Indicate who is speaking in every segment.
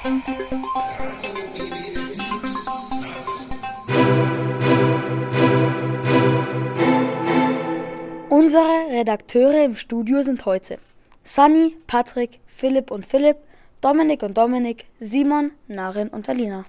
Speaker 1: Unsere Redakteure im Studio sind heute Sunny, Patrick, Philipp und Philipp, Dominik und Dominik, Simon, Narin und Alina.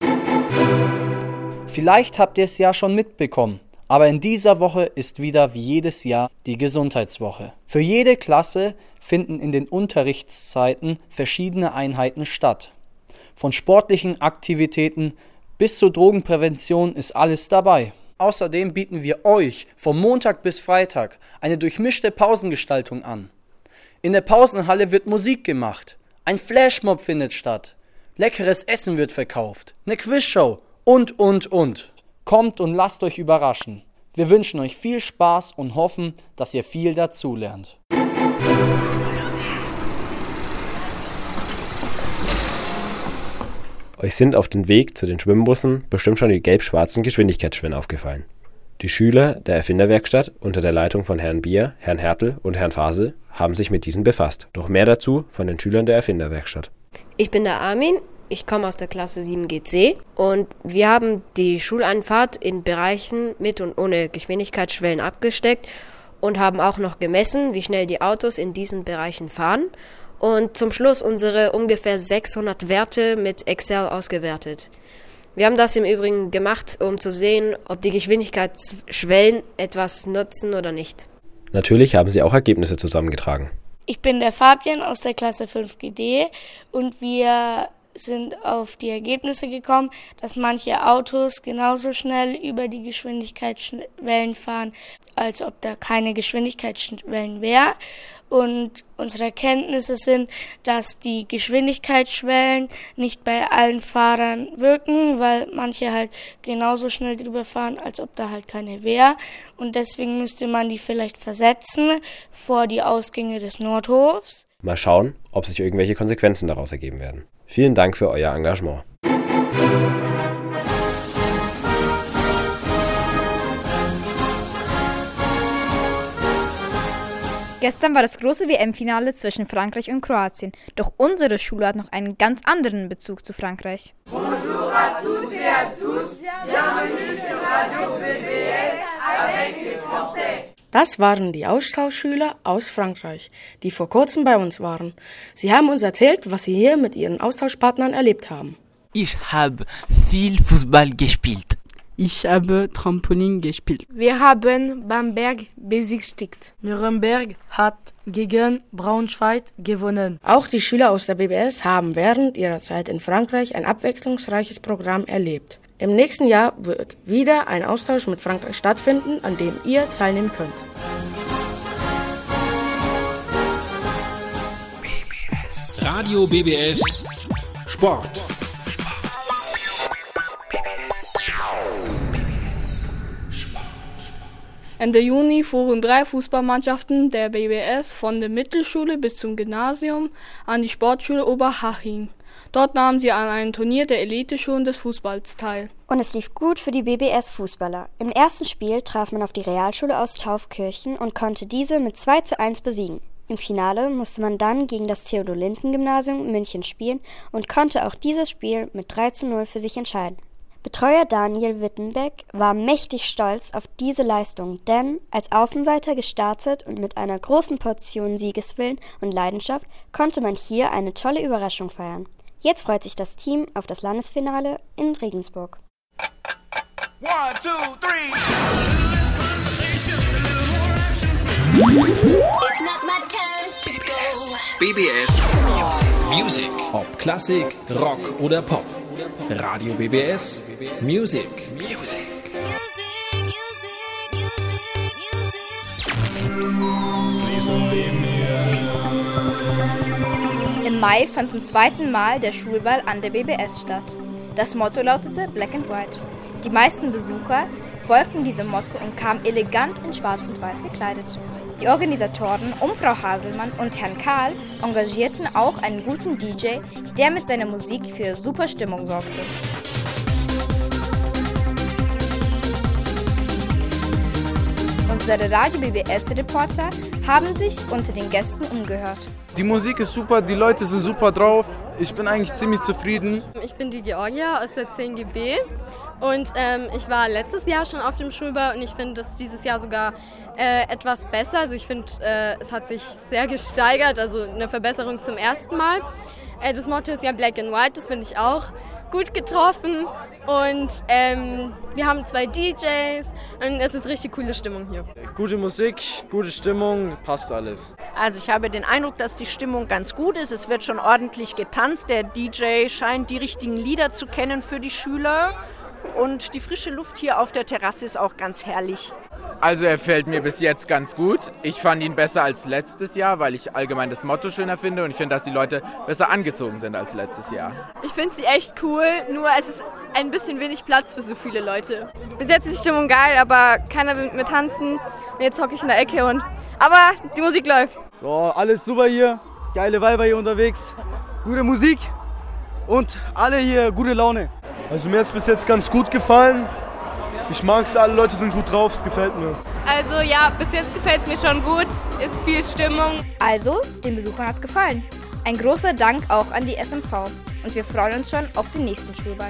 Speaker 2: Vielleicht habt ihr es ja schon mitbekommen, aber in dieser Woche ist wieder wie jedes Jahr die Gesundheitswoche. Für jede Klasse finden in den Unterrichtszeiten verschiedene Einheiten statt. Von sportlichen Aktivitäten bis zur Drogenprävention ist alles dabei. Außerdem bieten wir euch vom Montag bis Freitag eine durchmischte Pausengestaltung an. In der Pausenhalle wird Musik gemacht, ein Flashmob findet statt, leckeres Essen wird verkauft, eine Quizshow und. Kommt und lasst euch überraschen. Wir wünschen euch viel Spaß und hoffen, dass ihr viel dazulernt.
Speaker 3: Euch sind auf dem Weg zu den Schwimmbussen bestimmt schon die gelb-schwarzen Geschwindigkeitsschwimmen aufgefallen. Die Schüler der Erfinderwerkstatt unter der Leitung von Herrn Bier, Herrn Hertel und Herrn Fasel haben sich mit diesen befasst. Doch mehr dazu von den Schülern der Erfinderwerkstatt.
Speaker 4: Ich bin der Armin, ich komme aus der Klasse 7GC und wir haben die Schuleinfahrt in Bereichen mit und ohne Geschwindigkeitsschwellen abgesteckt und haben auch noch gemessen, wie schnell die Autos in diesen Bereichen fahren. Und zum Schluss unsere ungefähr 600 Werte mit Excel ausgewertet. Wir haben das im Übrigen gemacht, um zu sehen, ob die Geschwindigkeitsschwellen etwas nutzen oder nicht.
Speaker 3: Natürlich haben sie auch Ergebnisse zusammengetragen.
Speaker 5: Ich bin der Fabian aus der Klasse 5GD und wir sind auf die Ergebnisse gekommen, dass manche Autos genauso schnell über die Geschwindigkeitsschwellen fahren, als ob da keine Geschwindigkeitsschwellen wäre. Und unsere Erkenntnisse sind, dass die Geschwindigkeitsschwellen nicht bei allen Fahrern wirken, weil manche halt genauso schnell drüber fahren, als ob da halt keine wäre. Und deswegen müsste man die vielleicht versetzen vor die Ausgänge des Nordhofs.
Speaker 3: Mal schauen, ob sich irgendwelche Konsequenzen daraus ergeben werden. Vielen Dank für euer Engagement.
Speaker 6: Gestern war das große WM-Finale zwischen Frankreich und Kroatien. Doch unsere Schule hat noch einen ganz anderen Bezug zu Frankreich.
Speaker 7: Bonjour à toutes et à tous. Bienvenue sur Radio BBS avec les Français.
Speaker 8: Das waren die Austauschschüler aus Frankreich, die vor kurzem bei uns waren. Sie haben uns erzählt, was sie hier mit ihren Austauschpartnern erlebt haben.
Speaker 9: Ich habe viel Fußball gespielt.
Speaker 10: Ich habe Trampolin gespielt.
Speaker 11: Wir haben Bamberg besiegt.
Speaker 12: Nürnberg hat gegen Braunschweig gewonnen.
Speaker 8: Auch die Schüler aus der BBS haben während ihrer Zeit in Frankreich ein abwechslungsreiches Programm erlebt. Im nächsten Jahr wird wieder ein Austausch mit Frankreich stattfinden, an dem ihr teilnehmen könnt.
Speaker 13: Radio BBS Sport.
Speaker 14: Ende Juni fuhren 3 Fußballmannschaften der BBS von der Mittelschule bis zum Gymnasium an die Sportschule Oberhaching. Dort nahmen sie an einem Turnier der Eliteschulen des Fußballs teil.
Speaker 15: Und es lief gut für die BBS-Fußballer. Im ersten Spiel traf man auf die Realschule aus Taufkirchen und konnte diese mit 2:1 besiegen. Im Finale musste man dann gegen das Theodor-Linden-Gymnasium München spielen und konnte auch dieses Spiel mit 3:0 für sich entscheiden. Betreuer Daniel Wittenbeck war mächtig stolz auf diese Leistung, denn als Außenseiter gestartet und mit einer großen Portion Siegeswillen und Leidenschaft konnte man hier eine tolle Überraschung feiern. Jetzt freut sich das Team auf das Landesfinale in Regensburg.
Speaker 7: 1, 2, 3.
Speaker 16: It's not my turn to go.
Speaker 13: BBS Music. Ob Klassik, Rock oder Pop. Radio BBS Music.
Speaker 6: Im Mai fand zum zweiten Mal der Schulball an der BBS statt. Das Motto lautete Black and White. Die meisten Besucher folgten diesem Motto und kamen elegant in Schwarz und Weiß gekleidet. Die Organisatoren Frau Haselmann und Herrn Karl engagierten auch einen guten DJ, der mit seiner Musik für super Stimmung sorgte. Unsere Radio-BBS-Reporter haben sich unter den Gästen umgehört.
Speaker 17: Die Musik ist super, die Leute sind super drauf. Ich bin eigentlich ziemlich zufrieden.
Speaker 18: Ich bin die Georgia aus der 10GB und ich war letztes Jahr schon auf dem Schulball und ich finde das dieses Jahr sogar etwas besser. Also ich finde, es hat sich sehr gesteigert, also eine Verbesserung zum ersten Mal. Das Motto ist ja Black and White, das finde ich auch gut getroffen. Und wir haben 2 DJs und es ist richtig coole Stimmung hier.
Speaker 17: Gute Musik, gute Stimmung, passt alles.
Speaker 19: Also ich habe den Eindruck, dass die Stimmung ganz gut ist. Es wird schon ordentlich getanzt. Der DJ scheint die richtigen Lieder zu kennen für die Schüler. Und die frische Luft hier auf der Terrasse ist auch ganz herrlich.
Speaker 20: Also er gefällt mir bis jetzt ganz gut. Ich fand ihn besser als letztes Jahr, weil ich allgemein das Motto schöner finde. Und ich finde, dass die Leute besser angezogen sind als letztes Jahr.
Speaker 21: Ich finde sie echt cool, nur es ist ein bisschen wenig Platz für so viele Leute. Bis jetzt ist die Stimmung geil, aber keiner will mit mir tanzen. Jetzt hocke ich in der Ecke aber die Musik läuft.
Speaker 22: So, alles super hier, geile Weiber hier unterwegs, gute Musik und alle hier gute Laune.
Speaker 23: Also mir hat es bis jetzt ganz gut gefallen. Ich mag es, alle Leute sind gut drauf, es gefällt mir.
Speaker 21: Also ja, bis jetzt gefällt es mir schon gut, ist viel Stimmung.
Speaker 6: Also, den Besuchern hat es gefallen. Ein großer Dank auch an die SMV und wir freuen uns schon auf den nächsten Schulball.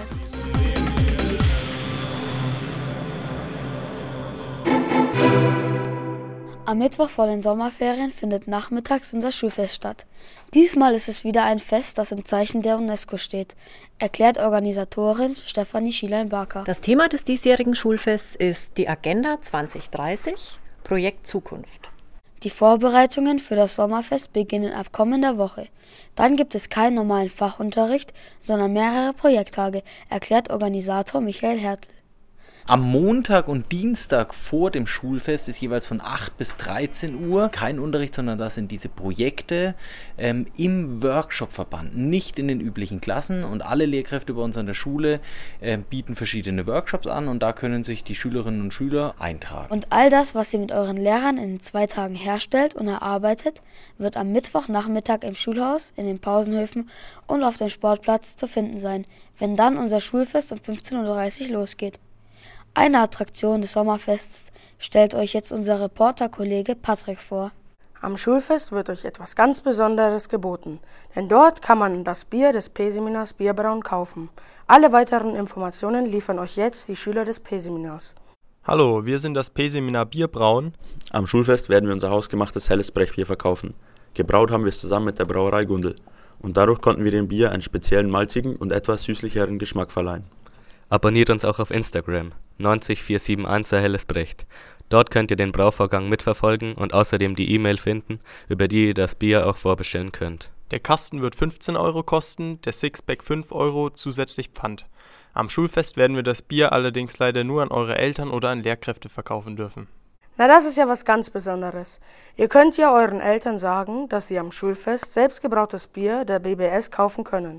Speaker 1: Am Mittwoch vor den Sommerferien findet nachmittags unser Schulfest statt. Diesmal ist es wieder ein Fest, das im Zeichen der UNESCO steht, erklärt Organisatorin Stefanie Schielein-Barker.
Speaker 24: Das Thema des diesjährigen Schulfests ist die Agenda 2030, Projekt Zukunft.
Speaker 1: Die Vorbereitungen für das Sommerfest beginnen ab kommender Woche. Dann gibt es keinen normalen Fachunterricht, sondern mehrere Projekttage, erklärt Organisator Michael Hertel.
Speaker 25: Am Montag und Dienstag vor dem Schulfest ist jeweils von 8 bis 13 Uhr kein Unterricht, sondern das sind diese Projekte im Workshopverband, nicht in den üblichen Klassen. Und alle Lehrkräfte bei uns an der Schule bieten verschiedene Workshops an und da können sich die Schülerinnen und Schüler eintragen.
Speaker 1: Und all das, was ihr mit euren Lehrern in den 2 Tagen herstellt und erarbeitet, wird am Mittwochnachmittag im Schulhaus, in den Pausenhöfen und auf dem Sportplatz zu finden sein, wenn dann unser Schulfest um 15.30 Uhr losgeht. Eine Attraktion des Sommerfests stellt euch jetzt unser Reporterkollege Patrick vor.
Speaker 8: Am Schulfest wird euch etwas ganz Besonderes geboten, denn dort kann man das Bier des P-Seminars Bierbrauen kaufen. Alle weiteren Informationen liefern euch jetzt die Schüler des P-Seminars.
Speaker 26: Hallo, wir sind das P-Seminar Bierbrauen.
Speaker 27: Am Schulfest werden wir unser hausgemachtes helles Brechbier verkaufen. Gebraut haben wir es zusammen mit der Brauerei Gundel. Und dadurch konnten wir dem Bier einen speziellen malzigen und etwas süßlicheren Geschmack verleihen.
Speaker 28: Abonniert uns auch auf Instagram, 90471 Helles Brecht. Dort könnt ihr den Brauvorgang mitverfolgen und außerdem die E-Mail finden, über die ihr das Bier auch vorbestellen könnt.
Speaker 26: Der Kasten wird 15 € kosten, der Sixpack 5 € zusätzlich Pfand. Am Schulfest werden wir das Bier allerdings leider nur an eure Eltern oder an Lehrkräfte verkaufen dürfen.
Speaker 8: Na, das ist ja was ganz Besonderes. Ihr könnt ja euren Eltern sagen, dass sie am Schulfest selbstgebrautes Bier der BBS kaufen können.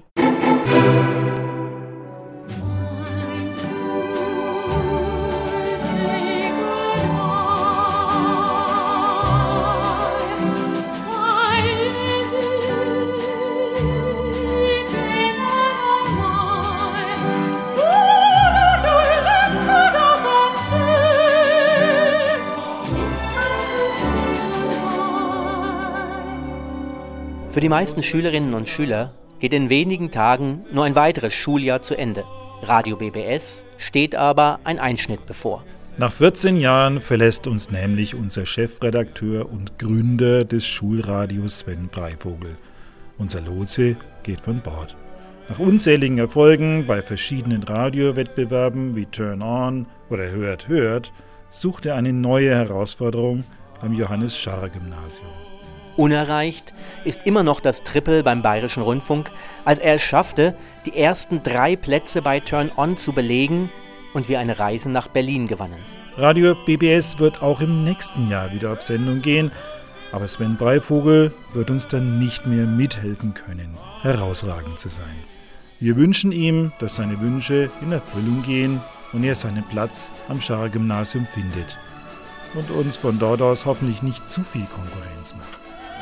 Speaker 29: Für die meisten Schülerinnen und Schüler geht in wenigen Tagen nur ein weiteres Schuljahr zu Ende. Radio BBS steht aber ein Einschnitt bevor.
Speaker 30: Nach 14 Jahren verlässt uns nämlich unser Chefredakteur und Gründer des Schulradios Sven Breivogel. Unser Lotse geht von Bord. Nach unzähligen Erfolgen bei verschiedenen Radiowettbewerben wie Turn On oder Hört, sucht er eine neue Herausforderung am Johannes-Scharrer-Gymnasium.
Speaker 29: Unerreicht ist immer noch das Triple beim Bayerischen Rundfunk, als er es schaffte, die ersten 3 Plätze bei Turn On zu belegen und wir eine Reise nach Berlin gewannen.
Speaker 30: Radio BBS wird auch im nächsten Jahr wieder auf Sendung gehen, aber Sven Breivogel wird uns dann nicht mehr mithelfen können, herausragend zu sein. Wir wünschen ihm, dass seine Wünsche in Erfüllung gehen und er seinen Platz am Scharrer-Gymnasium findet und uns von dort aus hoffentlich nicht zu viel Konkurrenz macht.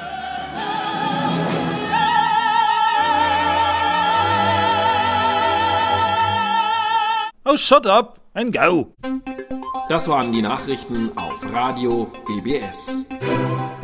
Speaker 30: Oh, shut up and go!
Speaker 13: Das waren die Nachrichten auf Radio BBS.